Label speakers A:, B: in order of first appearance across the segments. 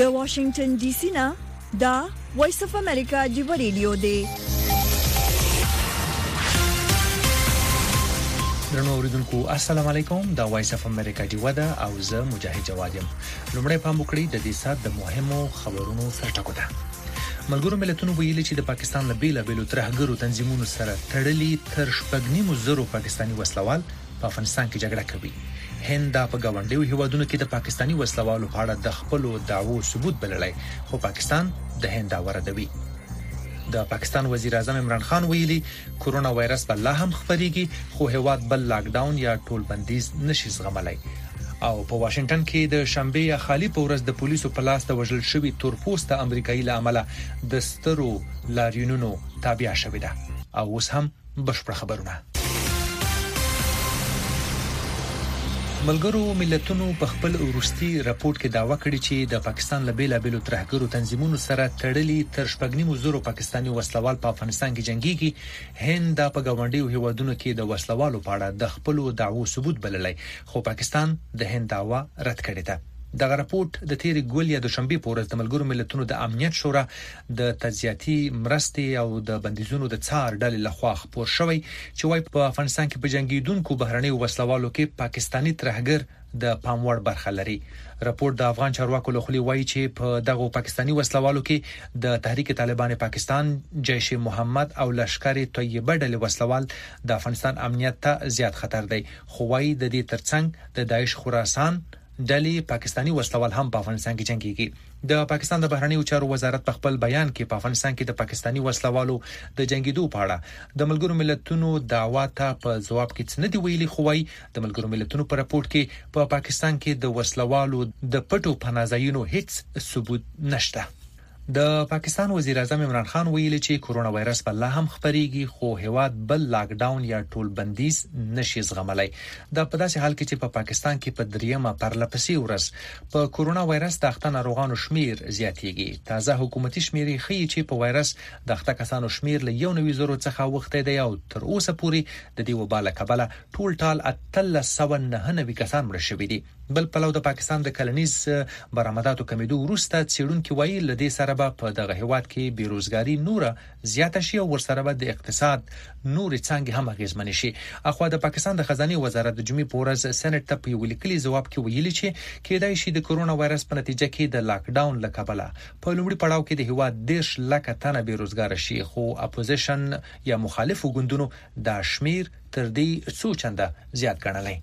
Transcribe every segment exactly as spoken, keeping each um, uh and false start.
A: د واشنگټن ډي سي نه دا وایس اف امریکا دی ریډیو دی.
B: درنو اوریدونکو السلام علیکم، دا وایس اف امریکا دی ودا او زه مجاهد جواد یم. لومړی پام وکړئ د دې سات د مهمو خبرونو سرټکو ده. ملګرو ملتونو ویلي چې د پاکستان له بیلا بیلو ترهګرو تنظیمونو سره تړلي تر شپږ نیمو زرو پاکستاني وسلوال په افغانستان کې جګړه کوي. هند په گاونډیو هیوادونو کې د پاکستاني وسلوالو په اړه د خپل دعوو ثبوت بللی، خو پاکستان د هند دعوه ردوي. د پاکستان وزیر اعظم عمران خان ویلي کورونا وایرس په لا هم خپريږي، خو هیواد بل لاک ډاون یا ټول بندیز نشي زغملای. او په واشنگټن کې د شنبه یا خالی په ورځ د پولیسو په لاس د وژل شوی تورپوسته امریکایي له امله د سترو لاریونونو تابع شوې ده. او اوس هم بشپړ خبرونه. ملګرو ملتونو په خپل وروستي راپور کې داوا کړې چې د پاکستان له بیلا بیلو ترهګرو تنظیمونو سره تړلي تر شپږ نیمو زرو پاکستاني وسلوال په افغانستان کې جنگيږي. هند په گاونډیو هیوادونو کې د وسلوالو په اړه د خپل دعوو ثبوت بللی، خو پاکستان د هند دعوه رد کړې ده. دغه راپورټ د تیری ګول یا د شنبه په ورځ د ملګرو ملتونو د امنیت شورا د تجزیاتي مرستې او د بندیزونو د څار ډلې لخوا خپور شوی چې وايي په افغانستان کې په جنگیدونکو بهرنۍ وسلوالو کې پاکستانی ترهګر د پاموړ برخه لري. راپور د افغان چارواکو له خوا وایي چې په دغه پاکستانی وسلوالو کې د تحریک طالبان پاکستان، جیش محمد او لشکر طیبه ډلې وسلوال د افغانستان امنیت ته زیات خطر دی. خو وايي د دې ترڅنګ د داعش خراسان ډلې پاکستانی وسلوال هم په افغانستان کې جنگيږي. د پاکستان د بهرنیو چارو وزارت په خپل بیان کې په افغانستان کې د پاکستانی وسلوالو د جنگیدو په اړه د ملګرو ملتونو دعوا ته په جواب کې څه نه دی ویلي، خو وايي د ملګرو ملتونو په راپورټ کې په پا پاکستان کې د وسلوالو د پټو پناهځایونو هیڅ ثبوت نشته. د پاکستان وزیر اعظم عمران خان ویلي چې کورونا وایرس په لا هم خپريږي، خو هیواد بل لاک ډاون یا ټول بندیز نشي زغملای. دا په داسې حال کې چې په پا پاکستان کې په دریمه پرلپسې ورځ په کورونا وایرس د اخته ناروغانو شمیر زیاتېږي. تازه حکومتي شمیرې ښیي چې په وایرس د اخته کسانو شمیر له یو نوي زرو څخه وخته دی او تر اوسه پورې د دې وبا له کبله ټول ټال اتلس سوه نهه نوي کسان مړه شوي دي. بل پلو د پاکستان د کلنیز برآمداتو کمیدو وروسته څېړونکي وایي له دې سره به په دغه هیواد کې بیروزګاری نوره زیاته شي او ورسره به د اقتصاد نورې څانګې هم اغیزمنې شي. اخوا د پاکستان د خزانه وزارت د جمعې په ورځ سېنات ته په ولیکلي ځواب کې ویلي چې کېدای شي د کورونا وایرس په نتیجه کې د لاک ډاون له کبله په لومړي پړاو کې د هیواد دیش لکه تنه بیروزګار شي، خو اپوزیشن یا مخالفو ګوندونو دا شمیر تر دې څو چنده زیات ګڼلی.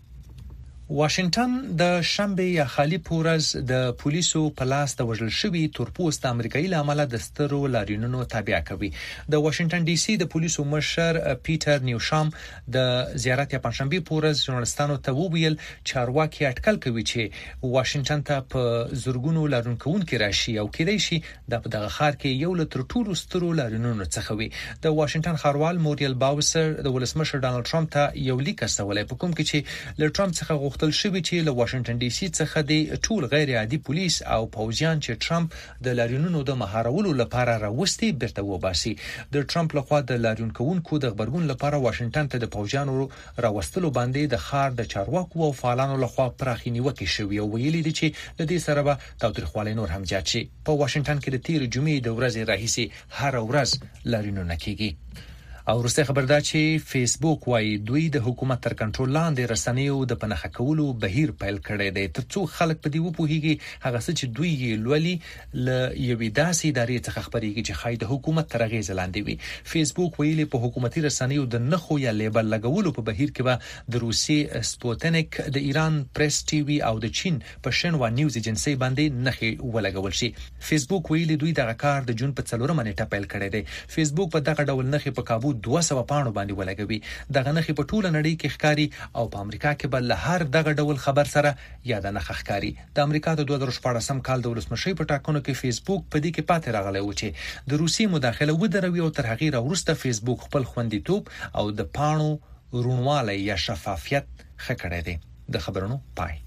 B: واشنگټن د شنبه یا خالی پورز د پولیسو په لاس د وژل شوی تورپوست امریکایي له امله د سترو لاریونونو تابع کوي. د واشنگټن ډي سي د پولیسو مشر پیټر نیوشام د زیارت یا پنځشنبه پورز ژورنالستانو ته وویل چارواکي اټکل کوي چې واشنگټن ته په زورګونو لارونکوونکي راشي او کېدای شي د په دغه ښار کې یو له تر ټولو سترو لاریونونو څخه وي. د واشنگټن ښاروال موریل باوسر د ولسمشر ډانلډ ټرمپ ته یو لیک استولی په کوم کې چې له ټرمپ څخه تل شوی چې له واشنگټن ډي سي څخه د ټول غیر عادي پولیس او پوځیان چې ټرمپ د لاریونونو د مهارولو لپاره راوستي بیرته وباسي. د ټرمپ لخوا د لاریونکوونکو د خبرګون لپاره واشنگټن ته د پوځیانو راوستلو باندې د ښار د چارواکو او فعالانو لخوا پراخي نیوکې شوې او ویلي دي چې د دې سره به تاوتریخوالی نور هم زیات شي. په واشنگټن کې د تیر جمعې د ورځې راهیسې هر ورځ لاریونونه کیږي. او وروسته خبر ده چې فیسبوک وايي دوی د حکومت تر کنټرول لاندې رسنیو د پنهخه کولو بهیر پیل کړی دی ترڅو خلک په دې وپوهیږي هغه څه چې دوی یې لولي ل یوې داسې ادارې څخه خبريږي چې خای د حکومت تر اغیز لاندې وي. فیسبوک ویلي په حکومتي رسنیو د نخو یا لیبل لګولو په بهیر کې به د روسي سپوتنیک، د ایران پریس ټي وي او د چین په شنوا نیوز ایجنسی باندې نخې ولګول شي. فیسبوک ویلي دوی دغه کار د جون په څلورمه نیټه پیل کړی دی. فیسبوک په دغه ډول نخې په کابو دوه سوه پاڼو باندې ولګوي. دغه نخې په ټوله نړۍ کې ښکاری او په امریکا کې به له هر دغه ډول خبر سره یا د نخ ښکاری. د امریکا د دوه زره شپاړسم کال د ولسمشي په ټاکنو کې فیسبوک په دې کې پاتې راغلی و چې د روسي مداخله ودروي او تر هغه وروسته فیسبوک خپل خوندیتوب او د پاڼو رونواله یا شفافیت ښه کړی دی. د خبرونو پای.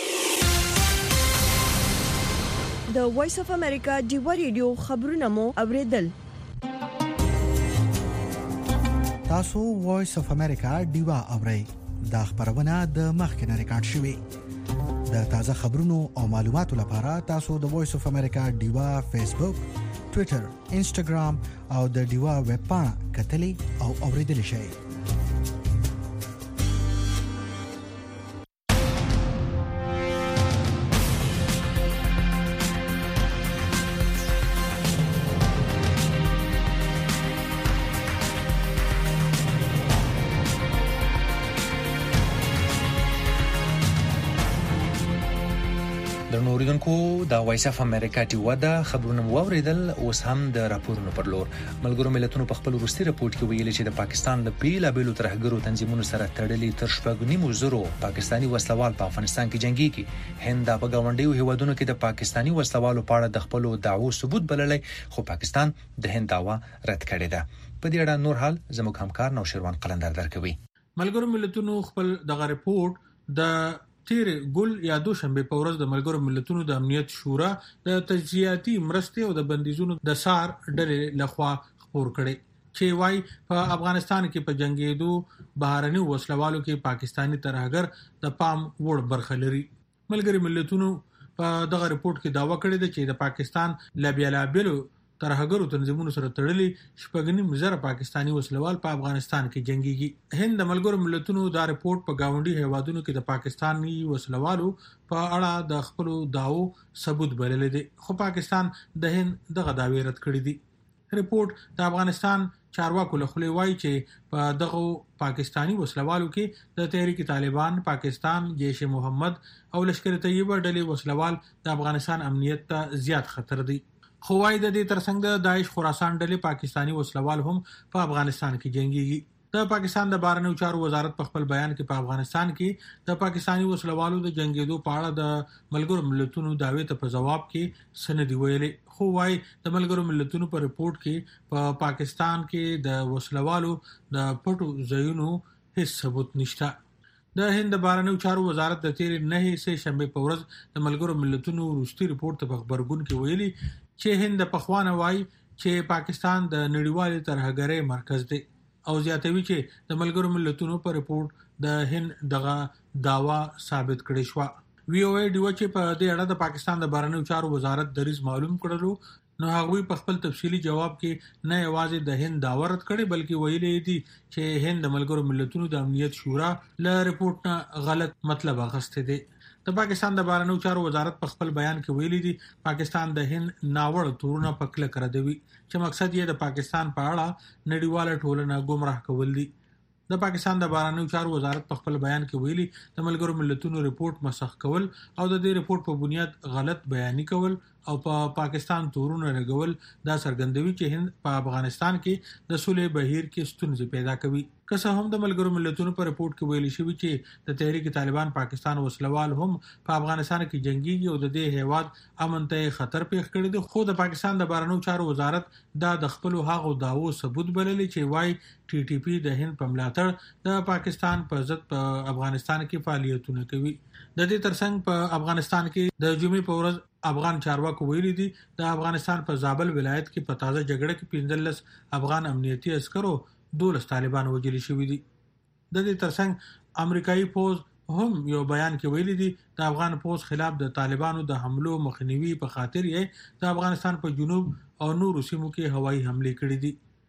A: د وایس اف امریکا دی ریډیو خبرونه مو اوریدل.
C: تاسو وایس اف امریکا دیوا اورئ. دا خبرونه د مخکنه ریکارډ شوې. د تازه خبرونو او معلوماتو لپاره تاسو د وایس اف امریکا ډیوا فیسبوک، ټوئیټر، انسټاګرام او د ډیوا ویب پاڼه کتلی او اوریدلی شئ.
B: نوریدونکو د وایس اف امریکا ټیوا د خبرونو واوریدل. اوس هم د راپورونو پر لور. ملګرو ملتونو په خپل وروستي راپورټ کې ویلي چې د پاکستان له بیلابېلو ترهګرو تنظیمونو سره تړلي تر شپږ نیمو زرو پاکستاني وسلوال په افغانستان کې جنگيږي. هند په گاونډیو هیوادونو کې د پاکستاني وسلوالو په اړه د خپل دعوو ثبوت بللی، خو پاکستان د هند دعوا رد کړې ده. په دې اړه نور حال زموږ همکار نوشیروان قلندر درکوي.
D: ملګرو ملتونو خپل دغه راپورټ د تیر ګل یا دوشنبه په ورځ د ملګرو ملتونو د امنیت شورا د تجزیاتي مرستې او د بندیزونو د سار ډلې لخوا خبر کړي چې وايي په افغانستان کې په جنگیدو بهرني وسلوالو کې پاکستانی ترهګر د پام وړ برخه لري. ملګرو ملتونو په دغه رپورت کې داوا کړی دی چې د پاکستان لبیلابلو ترهګرو تنظیمونو سره تړلي شپږنیم زره پاکستانی وسلوال په افغانستان کې جنگيږي. هند د ملګرو ملتونو دا رپورت په گاونډي هیوادونو کې د پاکستاني وسلوالو په اړه د خپل داوو ثبوت بللی دی، خو پاکستان د هند دغه داوی رد کړی دی. رپورت د افغانستان چارواکو له خوا وایي چې په دغه پاکستانی وسلوالو کې د تحریک طالبان، پاکستان، جیش محمد او لشکر طیبه ډلې وسلوال د افغانستان امنیت ته زیات خطر دي. خو وايي د دې ترڅنګ د داعش خراسان ډلې پاکستانی وسلوال هم په افغانستان کې جنگيږي. د پاکستان د بهرنیو چارو وزارت په خپل بیان کې په افغانستان کې د پاکستانی وسلوالو د جنگیدو په اړه د ملګرو ملتونو دعوی ته په جواب کې سند ویلي، خو وايي د ملګرو ملتونو په رپورت کې په پا پاکستان کې د وسلوالو د پټو ځایونو هیڅ ثبوت نشته. د هند بهرنیو چارو وزارت د تیر نه سه شنبه په ورځ د ملګرو ملتونو وروستي رپورت په خبرګون کې ویلي چې هند په خوانه وایي چې پاکستان د نړیوالې ترهګرۍ مرکز دی او زیاتوي چې د ملګرو ملتونو په رپورت د هند دغه داوا ثابت کړی شو. وی او ای ډیو چې په دې اړه د پاکستان د بهرنیو چارو وزارت دریز معلوم کړلو، نو هغوی په خپل تفصیلی جواب کې نه یوازې د هند داوا رد کړي بلکې ویلي دي چې هند د ملګرو ملتونو د امنیت شورا له رپورت نه غلط مطلب اخیستی دی. د پاکستان د بهرنیو چارو وزارت په خپل بیان کې ویلي دي پاکستان د هند ناوړه تورونه په کلک ردوي چې مقصد یې د پاکستان په اړه نړیواله ټولنه گمراه کول دي. د پاکستان د بهرنیو چارو وزارت په خپل بیان کې ویلي د ملګرو ملتونو رپورت مسخ کول او د دې رپورت په بنیاد غلط بیانې کول او په پا پاکستان تورونه لګول دا څرګندوي چې هند په افغانستان کې د صلح بهیر کې ستونزې پیدا کوي. که څه هم د ملګرو ملتونو په رپورت کې ویل شوی چې د تحریک طالبان پاکستان وسلوال هم په افغانستان کې جنگيږي او د دې هیواد امن ته خطر پیښ کړی دی، خو د پاکستان د بهرنیو چارو وزارت دا د خپل هغو داوو ثبوت بللی چې وايي ټي ټي پی د هند په ملاتړ د پاکستان په ضد په افغانستان کې فعالیتونه کوي. د دې ترڅنګ په افغانستان کې د جمعې په ورځ افغان چارواکو ویلي دي د افغانستان په زابل ولایت کې په تازه جګړه کې پنځلس افغان امنیتي عسکرو دولس طالبان وژل شوي دي. د دې ترڅنګ امریکایي پوز هم یو بیان کې ویلي دي د افغان پوز خلاف د طالبانو د حملو مخنیوي په خاطر یې د افغانستان په جنوب او نورو سیمو کې هوایي حملې کړې دي.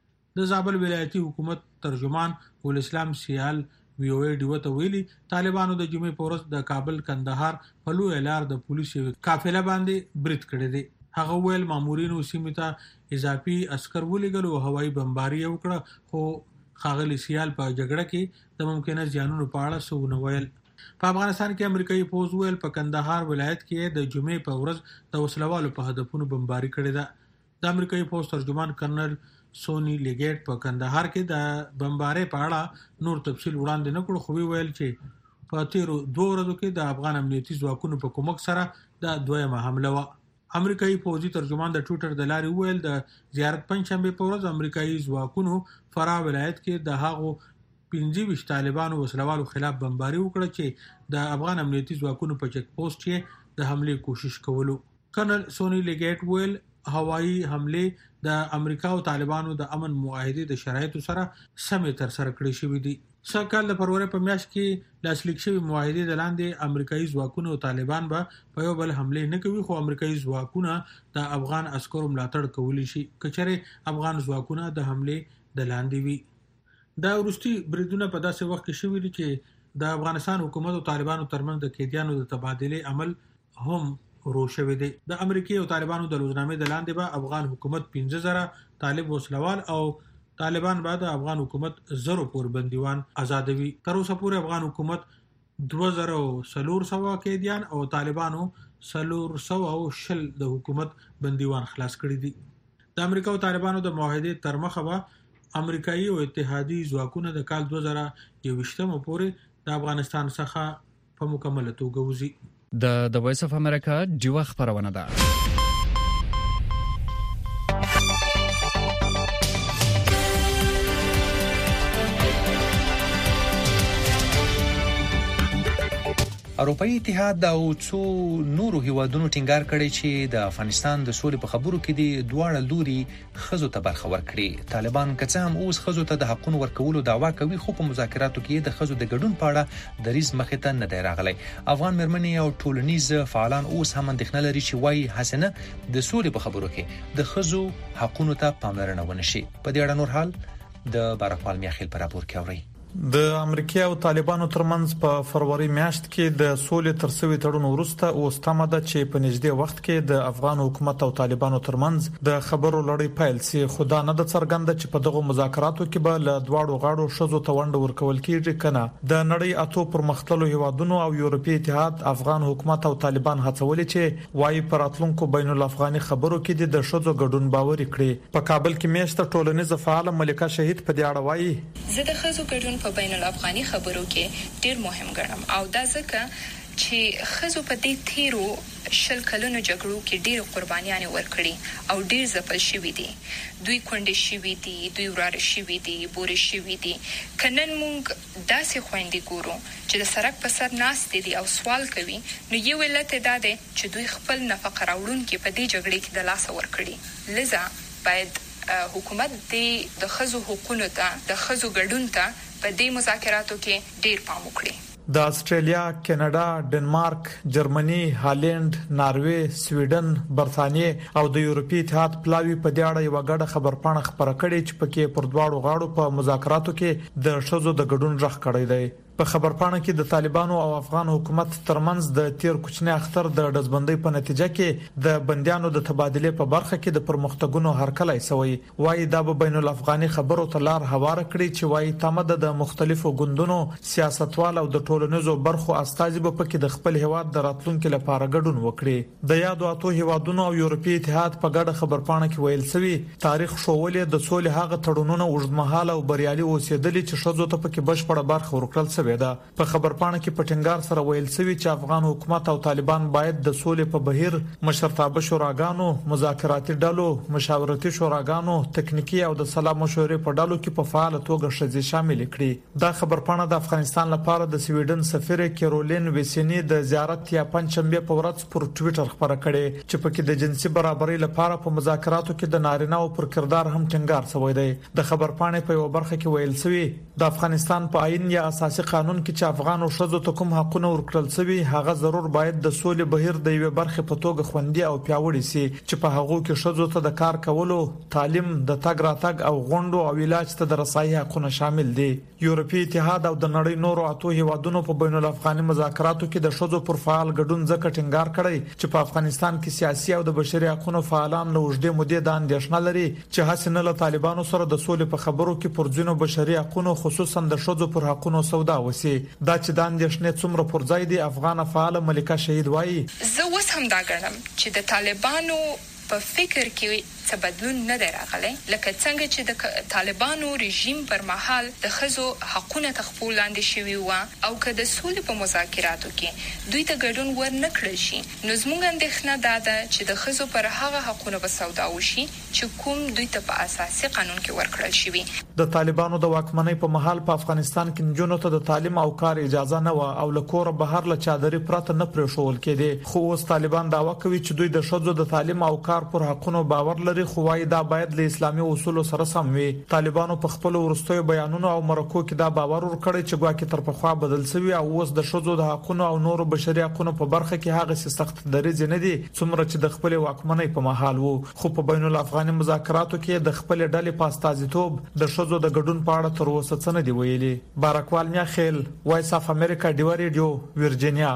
D: د زابل ولایتي حکومت ترجمان ول اسلام سیال وی او ای ډیو ته ویلي طالبانو د جمعې په ورځ د کابل کندهار په لوی لار د پولیسو قافله باندې برید کړی دی. هغه ویل مامورینو سیمه ته اضافي عسكر ولېګل او هوایي بمباري وکړه، خو ښاغلي سیال په جګړه کې د ممکنه زیانونو په اړه څه ونه ویل. په افغانستان کې امریکایي پوز ویل په کندهار ولایت کې د جمعې په ورځ د وسلوالو په هدفونو بمباري کړې ده. د امریکایي پوز ترجمان کرنل سونی لیګیټ په کندهار کې د بمبارۍ په اړه نور تفصیل وړاندې نه کړ، خو ویل چې په تیرو دوه ورځو کې د افغان امنیتي ځواکونو په کومک سره د دویمه حمله و. امریکایي فوجي ترجمان د ټوئیټر د لارې ویل د زیارت پنځشنبه په ورځ امریکایي ځواکونو فراه ولایت کې د هغو پنځه ویشت طالبانو وسلوالو خلاف بمباري وکړه چې د افغان امنیتي ځواکونو په چک پوسټ کې د حملې کوشش کولو. کرنل سونی لیګیټ ویل هوایي حمله د امریکا او طالبانو د امن معاهده د شرایطو سره سمې تر سره کړې شوې دي. سکهال د فروری په میاشت کې لاسلیک شوی معاهده د لاندې امریکایي ځواکونو او طالبان به په یو بل حمله نه کوي، خو امریکایي ځواکونه د افغان عسکرو ملاتړ کولی شي کچره افغان ځواکونه د حمله د لاندې وي. دا ورستي بریدونه په داسې وخت کې شوي دي چې د افغانستان حکومت او طالبانو ترمنځ د قیدیانو د تبادله عمل هم ورو شوی دی. د امریکای او طالبانو د لوزنامې د لاندې به افغان حکومت پنځه زره طالب وسلوال او طالبان بعد افغان حکومت زرو پور بندیوان آزادوي. تر اوسه پورې افغان حکومت دوه زره سلور سوا قیدیان او طالبانو سلور سوا او شل د حکومت بندیوان خلاص کړي دي. د امریکا او طالبانو د معاهده تر مخه به امریکایي او اتحادي ځواکونه د کال دوه زره یوویشتم پورې د افغانستان څخه په مکمله توګه وځي.
E: د د وایس اف امریکا ډیوه خبرونه ده.
B: اروپאי اتحاد او څو نورو هیوادونو ټینګار کړی چې د افغانستان د سولې په خبرو کې د دواړه لوري خزو ته برخه ورکړي. طالبان که څه هم اوس خزو ته د حقوقو ورکولو دعوا کوي، خو په مذاکراتو کې د خزو د ګډون په اړه دریز مخې ته نه دی راغلی. افغان مېرمنې او ټولنیز فعالان اوس هم اندېښنه لري چې وايي حسنه د سولې په خبرو کې د خزو حقوقو ته پاملرنه ونشي. په دې اړه نور حال د بارکوال میاخیل پر راپور کې اوري.
F: د امریکا او طالبانو ترمنځ په فروری میاشت کې د سولې ترڅوي تړون وروسته اوس تمه ده چې په نږدې وخت کې د افغان حکومت او طالبانو ترمنځ د خبرو لړۍ پیل شي. خو دا نه د څرګنده چې په دغه مذاکراتو کې به له دواړو غاړو شزو ته ونډه ورکول کیږي کنه. د نړۍ اتو پرمختللو هیوادونو او یورپی اتحاد افغان حکومت او طالبان هڅولې چې وايي پر اتلونکو بین الافغاني خبرو کې د شزو ګډون باور کړي. په کابل کې میاشت ټولنیز فعال ملکه شهید په دې اړه وايي
G: زه د خزو ګډون په بین الافغاني خبرو کې ډیر مهم ګڼم او دا ځکه چې خزو په دې تیرو شل کلونو جګړو کې ډیر قربانيان ورکړي او ډیر ځپل شوی دي. دوی کونډې شوی دي، دوی وراره شوی دي، بورې شوی دي. کنن مونږ داسې خويندې ګورو چې د سړک په سر ناست دي او سوال کوي، نو یو علت دا دی چې دوی خپل نفقه راوړونکي په دې جګړې کې د لاس ورکړي. لذا باید حکومت د خزو حقوقو ته د خزو ګډون ته په دې مذاکراتو کې ډیر پام وکړي.
F: د استرالیا، کینیډا، ډنمارک، جرمني، هالند، ناروې، سویډن، برتانیې او د یورپی اتحاد پلاوی په دې اړه یو غړ خبرپاڼه خبره کړې چې پکې پر دواړو غاړو په مذاکراتو کې د شزو د ګډون رخ کړی دی. په خبرپاڼه کې د طالبانو او افغان حکومت ترمنځ د تیر کوچنی اختر د دزبندۍ په نتیجه کې د بندیانو د تبادله په برخه کې د پرمختګونو هرکلی شوی. وايي دا به بین الافغاني خبرو ته لار هواره کړي چې وايي تمه د مختلفو ګوندونو سیاستوال او د ټولنیزو برخو استازي به پکې د خپل هواد د راتلونکو لپاره ګډون وکړي. د یادو اتو هیوادونو او یورپی اتحاد په ګډه خبرپاڼه کې ویل شوی تاریخ شوولې د سولې هغه تړونونه اوږدمهاله او بریالي اوسېدلې چې شزو ته پکې بشپړه برخه ورکړل شوی. په خبرپاڼه کې په ټینګار سره ویل شوی چې افغان حکومت او طالبان باید د سولې په بهیر مشرتابه شوراګانو، مذاکراتي ډلو، مشاورتي شوراګانو، تکنیکی او د سلا مشورې په ډلو کې په فعال توګه شذې شامل کړي. دا خبرپاڼه د افغانستان لپاره د سویډن سفیر کیرولین ویسینی د زیارت یا پنځشنبه په ورځ پر ټوئیټر خبره کړې چې پکې د جنسي برابرۍ لپاره په مذاکراتو کې د نارینه او پر کردار هم ټینګار شوی دی. د خبرپاڼې په یو برخه کې ویل شوی د افغانستان په آئین یا اساسي قانون کې چې افغان او شذو ته کوم حقونه ورکړل شوی هغه ضرور باید د سولې بهیر د یوې برخه په توګه خوندي او پیاوړی شي چې په هغه کې شذو ته د کار کولو، تعلیم، د تګ راتګ او غونډو او علاج ته د رسایي حقونه شامل دي. یورپی اتحاد او د نړۍ نورو اتو هیوادونو په بین الافغاني مذاکراتو کې د شذو پر فعال ګډون ځکه ټینګار کړی چې په افغانستان کې سیاسي او د بشري حقوقو فعالان له وجدي مودې د اندېښنه لري چې حسنه له طالبانو سره د سولې په خبرو کې پر ځینو بشري حقوقو خصوصا د شذو پر حقوقو سودا وسی. دا چې د اندېښنې څومره پر ځای دی افغان فعال ملکه شهید وایي
G: زه اوس هم دا ګڼم چې د طالبانو په فکر کې څه بدلون نه دی راغلی، لکه څنګه چې د طالبانو رژیم پر مهال د خزو حقونه تخپل لاندې شوي و او که د سولې په مذاکراتو کې دوی ته ګډون ور نه کړل شي، نو زموږ اندېښنه دا ده چې د خزو پر هغه حقونه به سودا وشي چې کوم دوی ته په اساسي قانون کې ورکړل شوي.
F: د طالبانو د واکمنۍ په مهال په افغانستان کې نجونو ته د تعلیم او کار اجازه نه و او له کوره بهر له چادرې پرته نه پرېښول کېده. خو اوس طالبان دعوا کوي چې دوی د شذو د تعلیم او کار پر حقونو باور لري لري خو وايي دا باید له اسلامي اصولو سره سم وي. طالبانو په خپل ورستوي بیانونو او مرکو کې دا باور ورکړی چې ګواکې تر پخوا بدل شوی او اوس د شذو د حقوقو او نورو بشري حقوقو په برخه کې هغه سخت دریځ نه دي څومره چې د خپل واکمنۍ په محل وو. خو په بین الافغاني مذاکراتو کې د خپل ډلې په استازیتوب د شذو د ګډون په اړه تر اوسه څه نه دی ویلي. بارکوال میا خیل، وایس اف امریکا، ډیوا ریډیو، ورجینیا.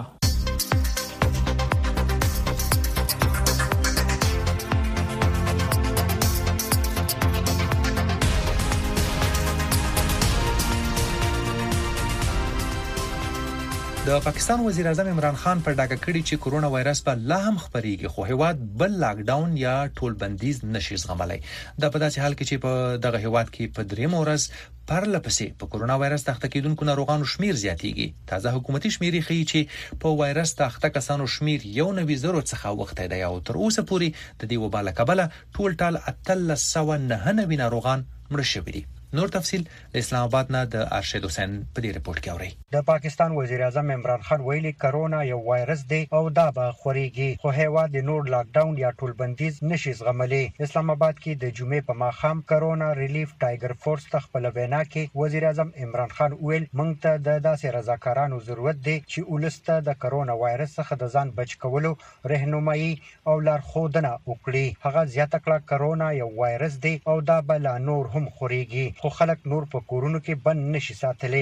B: د پاکستان وزیر اعظم عمران خان پر ډاګه کړی چې کورونا وایرس په لا هم خپريږي خو هیواد بل لاک ډاون یا ټول بندیز نشي زغملای. دا په داسې حال کې چې په دغه هیواد کې په دریم ورځ پرلپسې په کورونا وایرس تخته کېدونکو ناروغانو شمیر زیاتېږي. تازه حکومتي شمیرې ښیي چې په وایرس تخته کسانو شمیر یو نوي زرو څخه وخت دی او تر اوسه پورې د دې وبا له کبله ټول ټال اتلس سوه نهه نوي ناروغان مړه شوي دي. نور تفصيل د اسلام آباد نه د ارشد حسین په دې رپورت کې اوري.
H: د پاکستان وزیر اعظم عمران خان ویلي کرونا یو وایرس دی او دا به خوريږي خو هیواد د نور لاک ډاون یا ټول بندیز نشي زغملي. اسلام آباد کې د جمعې په ماښام کرونا ریلیف ټایګر فورس خپل وینا کې وزیر اعظم عمران خان ویل موږ ته د داسې رضاکارانو ضرورت دی چې ولسته د کرونا وایرس څخه د ځان بچ کولو رهنمایي او لارښودنه وکړي. هغه زیاته کړه کرونا یو وایرس دی او دا به لا نور هم خوريږي خو خلک نور په کورونو کې بند نشي ساتلی.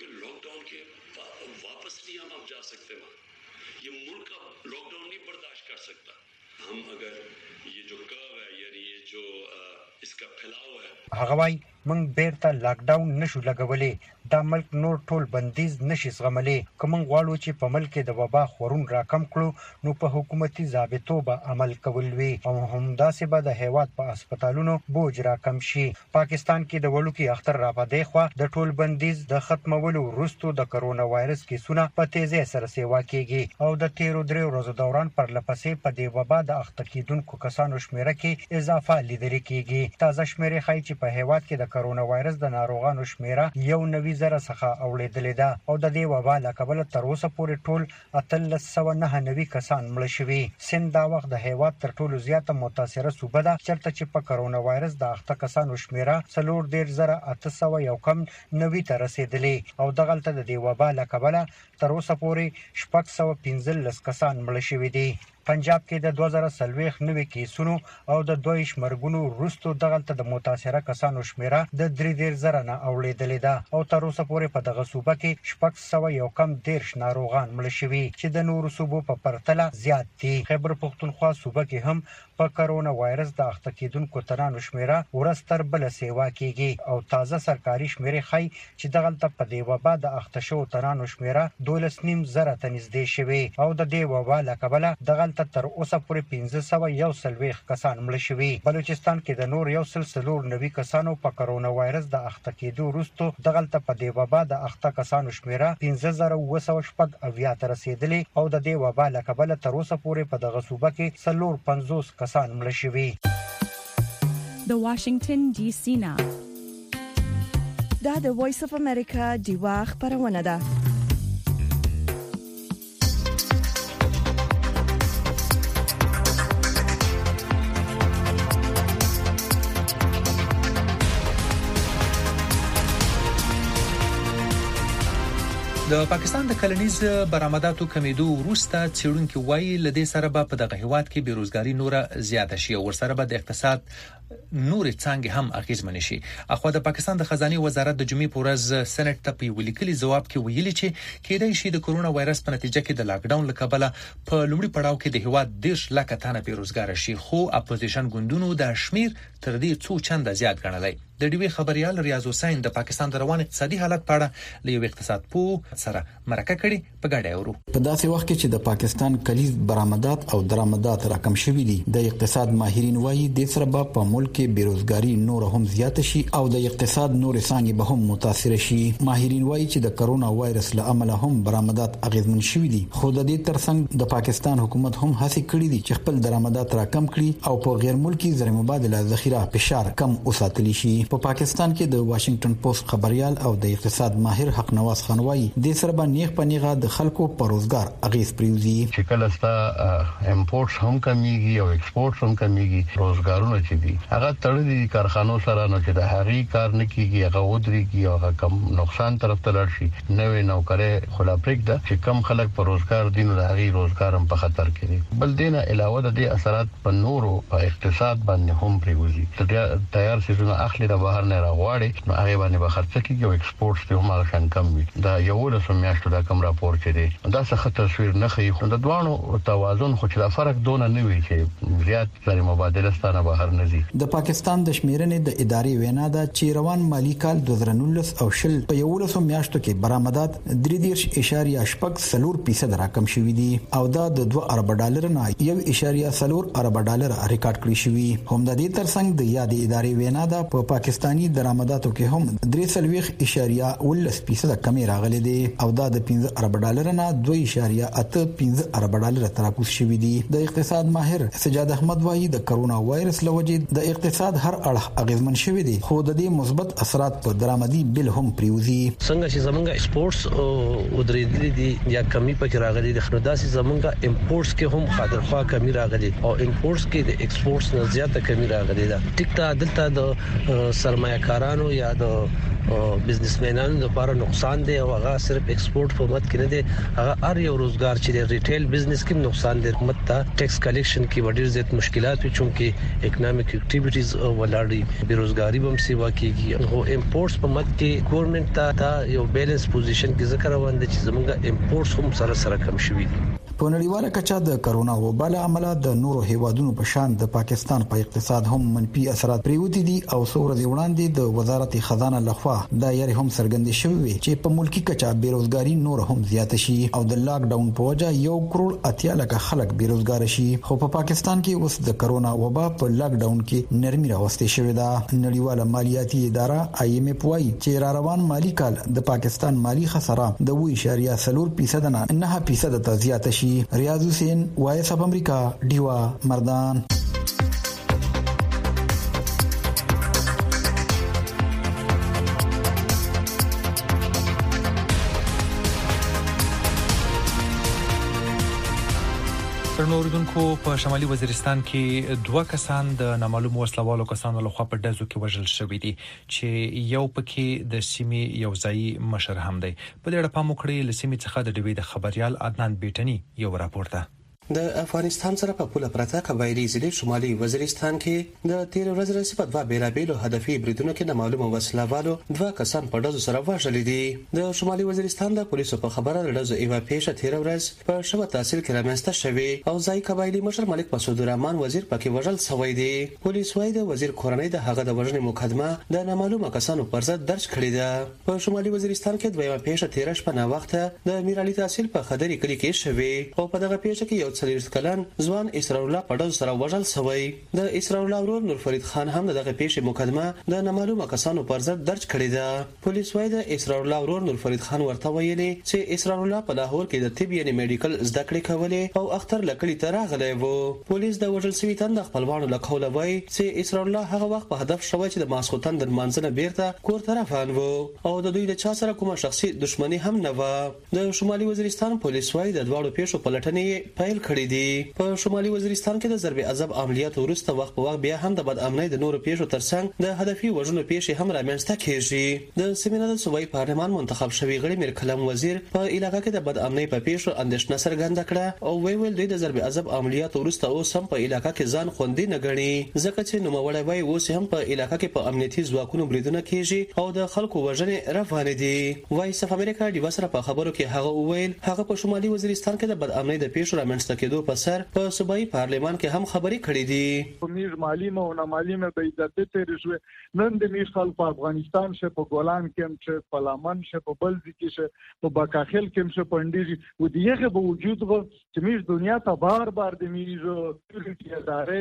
H: هغه وايي موږ بیرته لاک ډاون نشو لګولې. دا ملک نور ټول بندیز نشي زغملي. کوم غواړو چې په ملک د وبا خورون راکم کړو نو په حکومتي ضابطو به عمل کول وي او هم داسې به د هیواد په هسپتالونو بوج راکم شي. پاکستان کې د وړوکی اختر را پدې خو د ټول بندیز د ختمولو وروسته د کرونا وایرس کیسونه په تیزی سره سیوا کیږي او د تیرو درې ورځې دوران پر لپسې په دې وبا د اخته کیدونکو کسانو شمیره کې اضافه لیدل کیږي. تازه شمیره ښایي چې په هیواد کې د کرونا وایرس د ناروغانو شمیره یو نوي زره څخه اوریدلې ده او د دې وبا له کبله تر اوسه پورې ټول اتلس سوه نهه نوي کسان مړه شوي. سند دا وخت د هیواد تر ټولو زیاته متاثره صوبه ده چېرته چې په کرونا وایرس د اخته کسانو شمیره څلور دېرش زره اته سوه یو کم نوي ته رسېدلې او دغلته د دې وبا له کبله تر اوسه پورې شپږ سوه پنځلس کسان مړه شوي دي. پنجاب کې د دوه زره څلوېښت نوي کیسونو او د دویش مرګونو وروسته دغلته د متاثره کسانو شمیره د درې دېرش زره نه اوریدلې ده او تر اوسه پورې په دغه صوبه کې شپږ سوه یو کم دېرش ناروغان مړه شوي چې د نورو صوبو په پرتله زیات دي. خیبر پښتونخوا صوبه کې هم په کرونا وایرس د اخته کېدونکو تنانو شمیره ورځ تر بله سیوا کیږي او تازه سرکاري شمیرې ښایي چې دغلته په دې وبا د اخته شوو تنانو شمیره دولس نیم زره ته نږدې شوي او د دې وبا له کبله دغلته تر اوسه پورې پنځه سوه یو څلوېښت کسان مړه شوي. بلوچستان کې د نور یو سل څلور نوي کسانو په کرونا وایرس د اخته کېدو وروسته دغلته په دې وبا د اخته کسانو شمیره پنځه زره اووه سوه شپږ اویا ته رسېدلې او د دې وبا له کبله تر اوسه پورې په دغه صوبه کې څلور پنځوس کسان مړه شوي.
I: د واشنگټن ډي سي نه
A: دا د وایس اف امریکا ډیوا خبرونه ده.
B: د پاکستان د کلنیز برآمداتو کمیدو وروسته څېړونکي وایي لدې سره به په دغه هیواد کې بیروزګاری نوره زیاته شي او ورسره به د اقتصاد نور څنګه هم اغیزمن شي. اخو د پاکستان د خزانه وزارت د جمعې په ورځ سېنات ته په ولیکلي جواب کې ویلي چې کېدای شي د کورونا وایرس په نتیجه کې د لاک ډاون لکبله په لومړي پړاو کې د هیواد دیش لکه تنه بیروزګار شي خو اپوزیشن ګوندونو د شمیر تر دې څو چنده زیات ګڼلای. د ډیوی خبريال ریاض حسین د پاکستان د روان اقتصادي حالت په اړه له یو اقتصاد پوه سره مرکه کړي په ګډه اورو.
J: په داسې وخت کې چې د پاکستان کلیز برآمدات او درآمدات راکم شوي دي د اقتصاد ماهرین وایي د سره په
C: ملک کې بیروزګاری نور هم زیات شي او د اقتصاد نور څنګه به هم متاثر شي. ماهرین وایي چې د کرونا وایرس له امله هم برآمدات اغیزمن شوي دي، خو د دې ترڅنګ د پاکستان حکومت هم هڅه کړې دي چې خپل درآمدات راکم کړي او په غیر ملکی زر مبادله ذخیره فشار کم وساتلی شي. په پاکستان کې د واشنگټن پوسټ خبريال او د اقتصاد ماهر حق نواز خان وایي د سره باندې په نیغه د خلکو پر روزګار اغیز پریوزي.
J: چې کله ستا امپورټس هم کمیږي او ایکسپورټس هم کمیږي، روزګارونه چې دي هغه تړلي کارخانو سره نه چې د هغې کار نه کیږي، هغه ودرېږي او هغه کم نقصان طرف ته لاړ شي. نوې نوکرې خلا پرېږده چې کم خلک په روزګار دي، نو د هغې روزګار هم په خطر کې دي. بل دینه علاوه د دې اثرات په نورو په اقتصاد باندې هم پریوزي. چې تیار سيزونه اخلي د بهر نه راغواړي، نو هغه باندې به خرڅ کیږي او ایکسپورټس ته هم هغه کم وي. دا یو له سمیاشتو دا کم راپور چې دی دا څه تصویر نه ښیي. خو د دوانو توازن خو چې دا فرق دونه نه وي چې زیات زر مبادله ستانه بهر نه ځي.
C: د پاکستان د شمیرنې د ادارې وینا ده چې روان مالی کال دوه زره نولس او شل په یو لسو میاشتو کې برآمدات درې دېرش اشاریه شپږ څلور فیصد راکم شوي دي او دا د دوه ارب ډالر نه یو اشاریه څلور ارب ډالر ریکارډ کړی شوی. هم د دې ترڅنګ د یادې ادارې وینا ده په پاکستانی درآمداتو کې هم درې څلويخ اشاریه ولس فیصد کمی راغلي دي او دا د پنځه ارب ډالر نه دوه اشاریه اته پنځه ارب ډالر تراکوز شوی دي. د اقتصاد ماهر سجاد احمد وایي د کرونا وایرس لوجې د اقتصاد هر اړخ اغیزمن شوی دی، خو د دې مثبت اثرات په درآمدي بل هم پریوزي.
K: څنګه چې زمونږ ایکسپورټس او درېدلي دي یا کمی پکې راغلي دي، خو داسې زمونږ امپورټس کې هم خاطرخوا کمی راغلي او امپورټس کې د ایکسپورټس نه زیاته کمی راغلي ده. ټیک ته دلته د سرمایه‌کارانو یا د بزنسمنانو لپاره نقصان دی او هغه صرف ایکسپورټ په مت کې نه دی، هغه هر یو روزګار چې د ریټیل بزنس کې نقصان دی. حکومت ته ټیکس کلیکشن کې ډېر زیات مشکلات وي چې اکونومیک اکټیویټیز ولاړې بیروزګاری به هم سیوا کیږي. او امپورټس په مت کې ګورنمنت ته دا یو بیلنس پوزیشن کې ذکر روان دي چې زموږ امپورټس هم سره سره کم شوي دي.
C: په نړیواله کچه د کرونا وبا له امله د نورو هیوادونو په شان د پاکستان په اقتصاد هم منفي اثرات پریوتی دي او څو ورځې وړاندې د وزارت خزانه لخوا دا یاري هم څرګندې شوې چې په ملکی کچه بیروزګاری نور هم زیات شي او د لاک ډاون په وجه یو کروڑ اتیا لک خلک بیروزګار شي. خو په پاکستان کې اوس د کرونا وبا په لاک ډاون کې نرمي راوستي شوې ده. نړیواله مالیاتي اداره آی ایم اف وايي چې را روان مالی کال د پاکستان مالی خساره د دوه اشاریه څلور فیصد نه نه فیصد ته زیات شي. ریاض حسین وایس اف امریکا ډیوا مردان.
B: ترنوردونکو په شمالي وزیرستان کې دوه کسان د نامعلوم وسلوالو کسانو لخوا په ډزو کې وژل شوي دي چې یو پکې د سیمې یو ځای مشر هم دی. په دې اړه پام وکړئ. له سیمې څخه د ډیوي د خبريال عدنان بیٹنی یو راپور ده.
L: د افغانستان سره په پوله پرته قبایلی ضلع شمالي وزیرستان کې د تیر ورځ رسې په دوه بیلابیلو هدفي بریدونو کې د معلومه وسلوالو دوه کسان په ډزو سره وژل دي. د شمالي وزیرستان د پولیسو په خبره د ډزو ایوا پیښه تیر ورځ په شوه تحصیل کې رامنځته شوې او ځای قبایلی مشر ملک مسعود الرحمن وزیر پکې وژل شوی دی. پولیس وايي د وزیر کورنۍ د هغه د وژنې مقدمه د نامعلومه کسانو پر ضد درج کړې ده. په شمالي وزیرستان کې دویمه پیښه تیر شپه نه وخت د میرعلي تحصیل په خدري کلی کې شوې او په دغه پیښه کې یو څلوېښت کلن ځوان اسرار الله په ډزو سره وژل شوی. د اسرار الله ورور نور فرید خان هم دغه پیښې مقدمه د نامعلومه کسانو پر ضد درج کړې ده. پولیس وايي د اسرار الله ورور نور فرید خان ورته ویلي چې اسرار الله په لاهور کې د طب یعنی میډیکل زده کړې کولې او اختر لکړی ته راغلی وو. پولیس د وژل شوي تند خپلوانو له قوله وایي چې اسرار الله هغه وخت په هدف شوی چې د ماسخوتن د منځنه بیرته کور ته روان وو او د دوی د چا سره کومه شخصي دښمنی هم نه و. د شمالي وزیرستان پولیس وايي د دواړو پیښو پلټنې پیل کړې دي. په شمالي وزیرستان کې د ضرب عذاب عملیات وروسته وخت په وخت بیا هم د بد امنۍ د نورو پیښو ترڅنګ د هدفي وژنو پیښې هم رامنځته کیږي. د سیمینار د صوبایي پارلمان منتخب شوی غړي میر کلام وزیر په علاقې کې د بد امنۍ په پیښو اندېښنه څرګنده کړه او ویل دوی د ضرب عذاب عملیات وروسته اوس هم په علاقې کې ځان خوندي نه ګڼي ځکه چې نوموړی وایي اوس هم په علاقې کې په امنیتي ځواکونو بریدونه کیږي او د خلکو وژنې روانې دي. وایس اف امریکا ډیوا سره په خبرو کې هغه وویل هغه په شمالي وزیرستان کې د بد امنۍ د پیښو رامنځته کېدو په سر په صوبایي پارلمان کې هم خبرې کړې دي.
M: میر معلومه او نامعلومه به عزت تیر شو نن د میر خلک په افغانستان شه په ګولان کې هم شه په لمن شه په بلځ کې شه په باکاخل کې هم شه پندېږي و دیغه به وجود غو چې میر دنیا ته بار بار د میر سکیورټي ادارې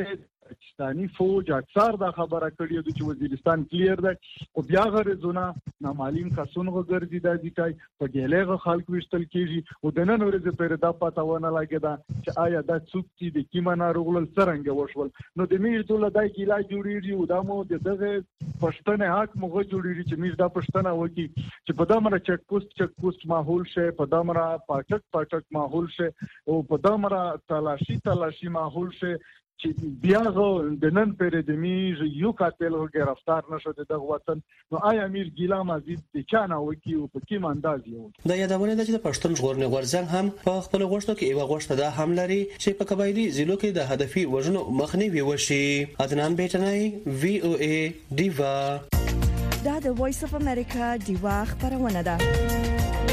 M: پاکستانی فوج اکثر دا خبره کړې د چې وزیرستان کلیر ده او بیا غرضونه نامعلوم کسونه ګرځي د دې کای په ګلېغه خلک وشتل کیږي او د نن ورځې پر دا پته ونه لګیدا چې آیا دا څوک چې د کیما ناروغل څنګه وشول نو د میر دوله دای ګیلا جوړیږي او دا مو د دغه پښتنه حق مغه جوړیږي چې میر دا پښتنه وکی چې په دمره چک پوسټ چک پوسټ ماحول شه په دمره پاټک پاټک ماحول شه او په دمره تلاشي تلاشي ماحول شه چې بیا د نن پر د میز یو قاتل گرفتار نشو د وطن نو آیا امیر ګیلا مزید د چانه وکی او په کوم انداز یو
L: د یادونه د چې پښتون ژغورنې غورځنګ هم په خپل غوښتنه کې یو غوښتنه ده هم لري چې په قبایلی ضلعو کې د هدفي وژنو مخنیوي وشي. عدنان بیٹنای وی او ای دیوا
A: دا د وایس اف امریکا دیوا خبرونه ده.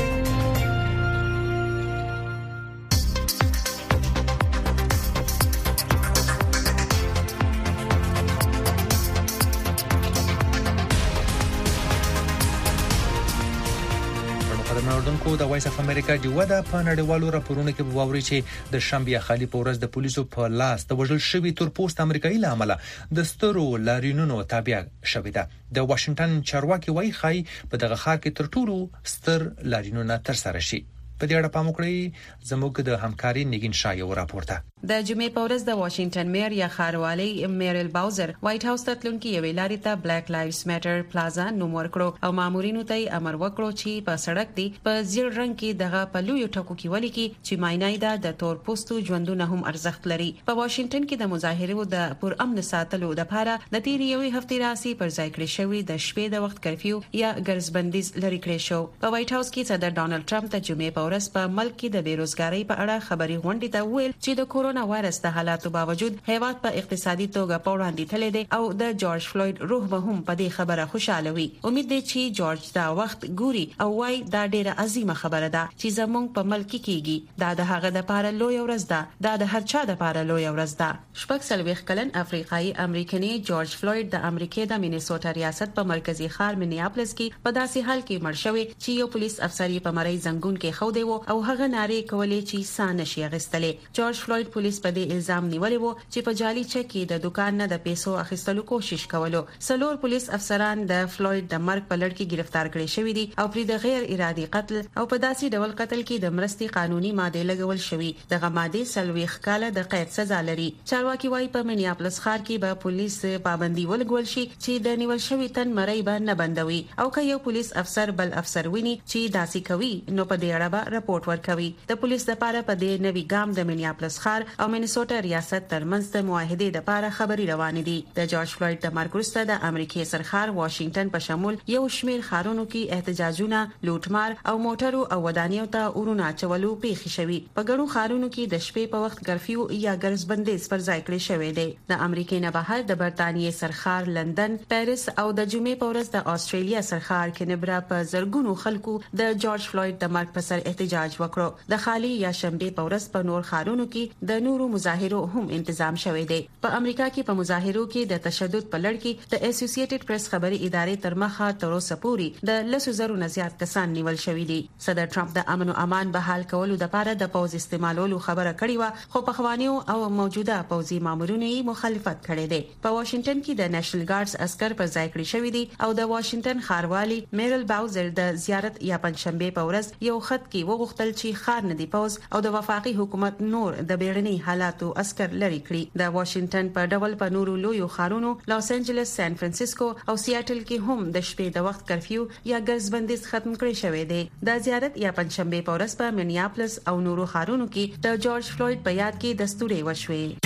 B: کو د وایس اف امریکا دی ودا په نړیوالو راپورونو کې ووري چې د شنبه خالي پورز د پولیسو په لاس د وژل شوی تور پوسټ امریکایي لامل د سترو لارینونو تابع شوی ده. د واشنگټن چارواکي وایي خای په دغه ښار کې تر ټولو ستر لارینونه تر سره شي. په دې اړه پام وکړئ زموږ د همکاري نګین شایو راپورته.
N: د جمعې پورز د واشنگټن میر یا خاروالي میرل باوزر وایټ هاوس ته تلونکي یو لاري ته بلیک لایوز میټر پلازا نوم ورکړو او مامورینو ته امر وکړو چې په سړک دی په زیړ رنگ کې دغه په لوی ټکو کې ولیکي چې ماینای دا د تور پوستو ژوندونه هم ارزښت لري. په واشنگټن کې د مظاهرو د پر امن ساتلو لپاره د تیر یوې هفتې راسي پر ځای کړی شوی د شپې د وخت کرفیو یا ګرځبندیز لري کړی شو. په وایټ هاوس کې صدر ډانلډ ټرمپ د جمعې پورز په ملک کې د بیروزګاری په اړه خبري غونډې ته ویل چې د کورونا وایرس د حالاتو باوجود هیواد په اقتصادي توګه په وړاندې تللی دی او د جورج فلوید روح به هم په دې خبره خوشاله وي. امید دی چې جورج دا وخت ګوري او وای دا ډیره عظیمه خبره ده چې زمونږ په ملک کې کیږي. دا د هغه د پاره لوی ورځ ده، دا د هر چا د پاره لوی ورځ ده. شپږ سلويخ کلن افریقایي امریکایي جورج فلوید د امریکا د مینیسوټا ریاست په مرکزی ښار مینیاپولس کې په داسې حال کې مړ شوی چې یو پولیس افسر یې په مړی زنګون کې خو دی او هغه ناری کولې چې سانه شي غستلې. جورج فلوید پولیس په دې الزام نیولې وو چې په جعلي چک کې د دکان نه د پیسو اخیستلو کوشش کولو. سلور پولیس افسران د فلوید د مرګ په لړ کې گرفتار کړي شوی دي او پر د غیر ارادي قتل او په داسې ډول قتل کې د مرستي قانوني ماده لګول شوی. دغه ماده سلويخ کاله د قید سزا لري. چارواکي وايي په مینیاپولس ښار کې به پولیس پابندي ولګول شي چې د نیول شوی تن مړی به نه بندوي او که یو پولیس افسر بل افسر ویني چې داسې کوي نو په دې اړه به راپورټ ورکوي. د پولیس لپاره په دې نوي ګام د مینیاپولس ښار او مینیسوټا ریاست ترمنځ د معاهدې لپاره خبري روانې دي. د جورج فلوید د مرګ وروسته د امریکای سرخار واشنگټن په شمول یو شمیر ښارونو کې احتجاجونه، لوټمار او موټرو او ودانیو ته اورونه چولو پیښ شوي. په ګڼو ښارونو کې د شپې په وخت کرفیو یا ګرځبندیز پر ځای کړی شوی دی. د امریکای نه بهر د برتانیې سرخار لندن، پیرس او د جمعې په ورځ د استرالیا سرخار کینبرا په زرګونو خلکو د جورج فلوید د مرګ پر سر احتجاج وکړو. د خالی یا شنبه په ورځ په نور ښارونو کې د نورو مظاهرو هم تنظیم شوی دی. په امریکا کې په مظاهرو کې د تشدد په لړ کې د اسوسییټډ پریس خبري ادارې تر مخه تر اوسه پورې د لسو زرو نه زیات کسان نیول شوی دي. صدر ټرمپ د امن او امان بحال کولو لپاره د پوز استعمالولو خبره کړې و خو په خوانیو او موجوده پوزي مامورونو یې مخالفت کړې ده. په واشنگټن کې د نېشنل ګارډز عسكر پر ځای کړی شوی دي او د واشنگټن ښاروالي میرل باوزر د زیارت یا پنځشنبه په ورځ یو خط کې وغوښتل چې ښار نه دی پوز او د وفاقي حکومت نور د بیړني حالاتو عسكر لري کړی. د واشنگټن په ډول په نورو لویو ښارونو لاس انجلس، سان فرانسیسکو او سیاتل کې هم د شپې د وخت کرفیو یا ګرځبندیز ختم کړی شوی دی. د زیارت یا پنځشنبه په ورځ په مینیاپولس او نورو ښارونو کې د جورج فلوید په یاد کې دستوري وشوي.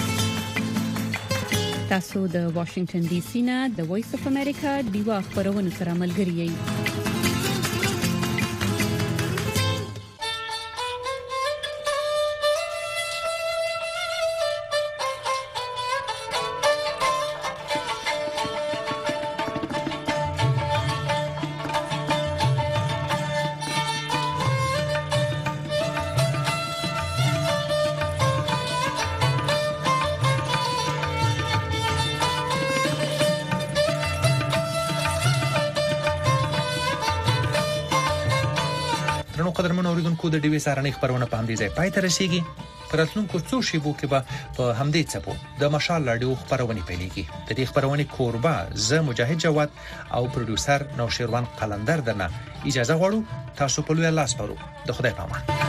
I: تاسو د واشنگټن ډي سي نه د وایس اف امریکا دیوا خبرونه سره ملګری یئ.
B: قدرمن اوریدونکو د ډیوي سارنې خبرونه په همدې ځای پای ته رسیدي. پراتلونکو څو شیبو کې به په همدې څپو د مشال رادیو خبرونه پیلېږي. د دې خبرونه کوربه ز مجاهد جواد او پروډوسر نوشیروان قلندر درنه اجازه غواړو. تاسو په لوی لاس پرو. د خدای په امان.